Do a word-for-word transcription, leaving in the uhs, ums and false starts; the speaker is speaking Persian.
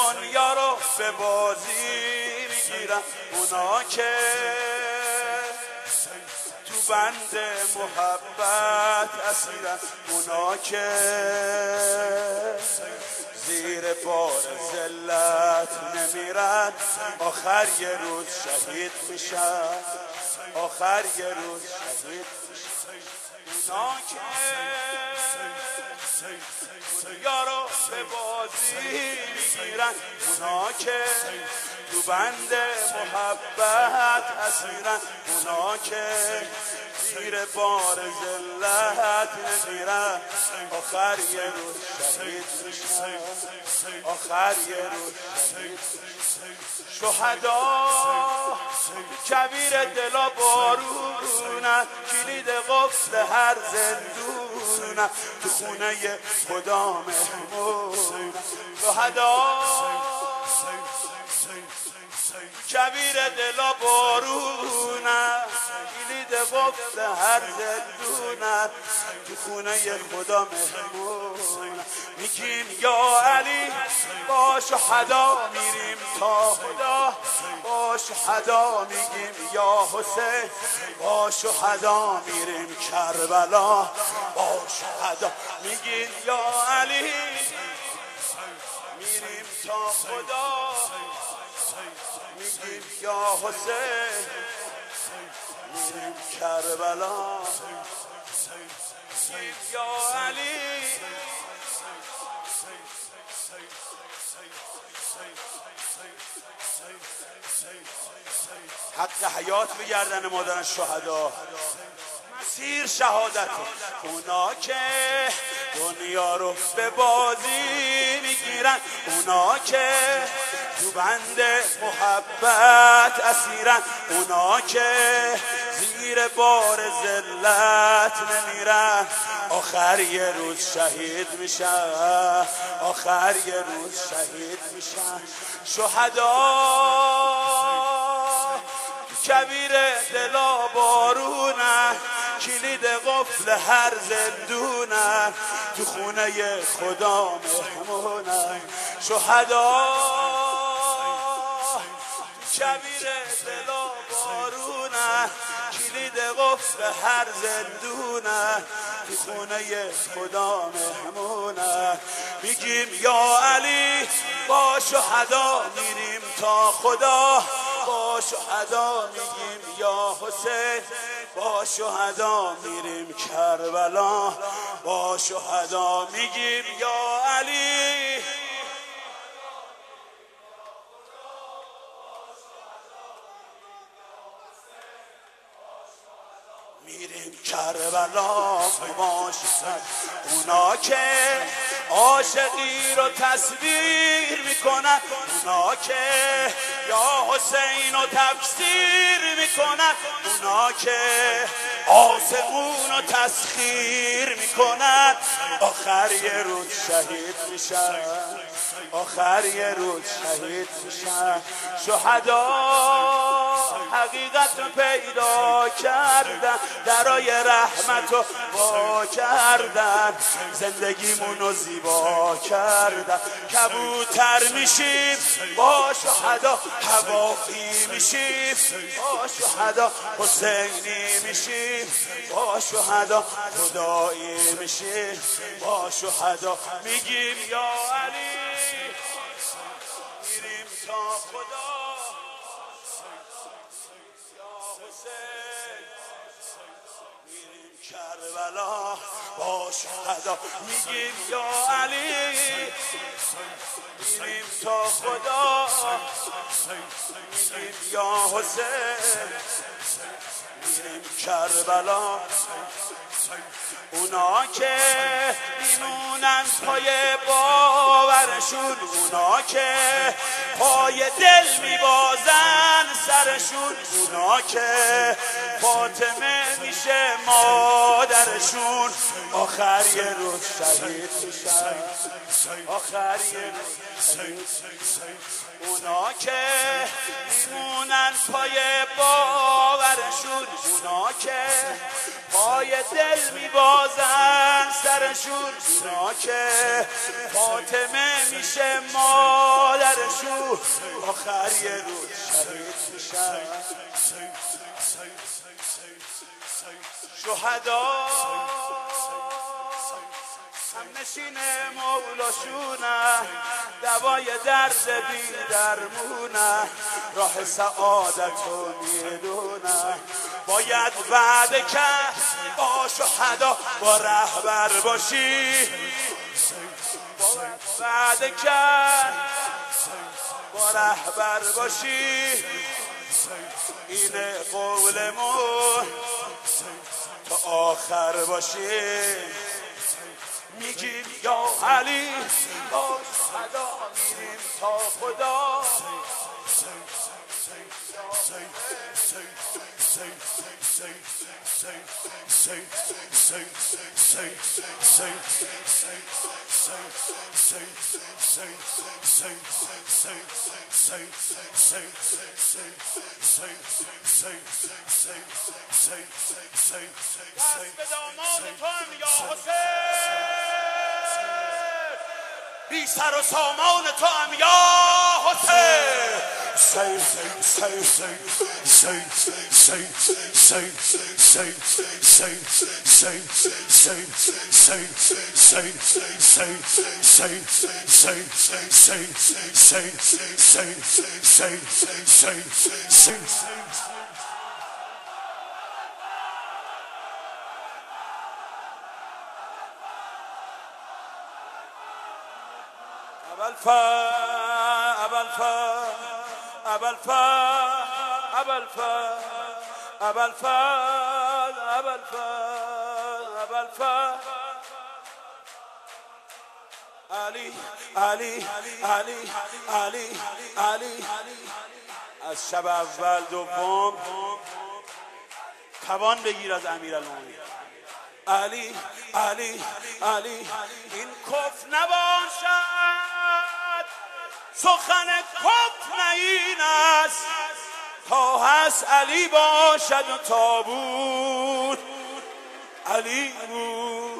دنیا رو به بازی میگیرن، اونا که تو بند محبت اسیرن، اونا که زیر بار ذلت نمیرن، آخر یه روز شهید میشن، آخر یه روز شهید میشن. اونا که دنیا رو به بازی میگیرن، اونا که تو بند محبت اسیرن، اونا که زیر بار ذلت نمیرن، آخر یه روز شهید میشن، آخر یه روز شهید میشن. شهدا کویر دلا بارونن، کلید قفل هر زندونن، تو خونه خدا مهمون. شهدا کویر دلا بارونن، کلید قفل هر زندونن، تو خونه خدا مهمون. میگیم یا علی با شهدا میریم تا خدا، با شهدا میگیم یا حسین، با شهدا میریم کربلا، با شهدا میگیم یا علی میریم تا خدا، میگیم یا حسین میریم کربلا، میگیم یا علی. حق حیات به گردن مادران شهدا، مسیر شهادت. اونا که دنیا رو به بازی میگیرن، اونا که تو بند محبت اسیرن، اونا که زیر بار ذلت نمیرن، آخر یه روز شهید میشن، آخر یه روز شهید میشن. شهدا کویر دلا بارونن، کلید قفل هر زندونن، تو خونه خدا مهمونن. شهدا کویر دلا بارونن، کلید قفل هر زندونن، تو خونه خدا مهمونن. میگیم یا علی با شهدا میریم تا خدا، با شهدا میگیم یا حسین، با شهدا میریم کربلا، با شهدا میگیم یا علی. میریم کربلا با شهدا. اونا که عاشقی رو تصویر میکنن، اونا که یا حسین رو تفسیر میکنن، اونا که آسمون رو تسخیر میکنن، آخر یه روز شهید میشن، آخر یه روز شهید میشن. شهدا حقیقت رو پیدا کردن، درای رحمت رو وا کردن، زندگیمون رو زیبا کردن. کبوتر میشیم با شهدا، هوایی میشیم با شهدا، حسینی میشیم با شهدا، خدایی میشیم با شهدا. میگیم یا علی میریم تا خدا، یا حسین میریم کربلا با شهدا. میگیم یا علی میریم تا خدا، میگیم یا حسین میریم کربلا. اونا که میمونن پای باورشون، اونا که پای دل میبازن سرشون، اونا که فاطمه میشه مادرشون، آخر یه روز شهید میشن، آخر یه روز شهید. اونا که میمونن پای باورشون، اونا که پای دل میبازن سرشون اونا که فاطمه میشه مادرشون آخر یه روز شهید میشن شهدا هم نشین مولاشونه دوای درد بی درمونه راه سعادتو میدونه باید وعده کرد با شهدا با رهبر باشی باید وعده کرد با رهبر باشی اینه قولمون تا آخر باشی میگیم یا علی با شهدا میریم تا خدا دست به دامان تو هم یا حسین بی سر و سامان تو هم یا حسین say say say say say say say say say say say say say say say say say say say أبا الفا أبا الفا أبا الفا أبا الفا أبا الفا أبا الفا أبا الفا علی علی علی علی علی از شب اول دوم توان بگیر از امیرالمومنین علی علی علی این کفر نباشد سخن کفر نه این است تا هست علی باشد و تا بود علی بود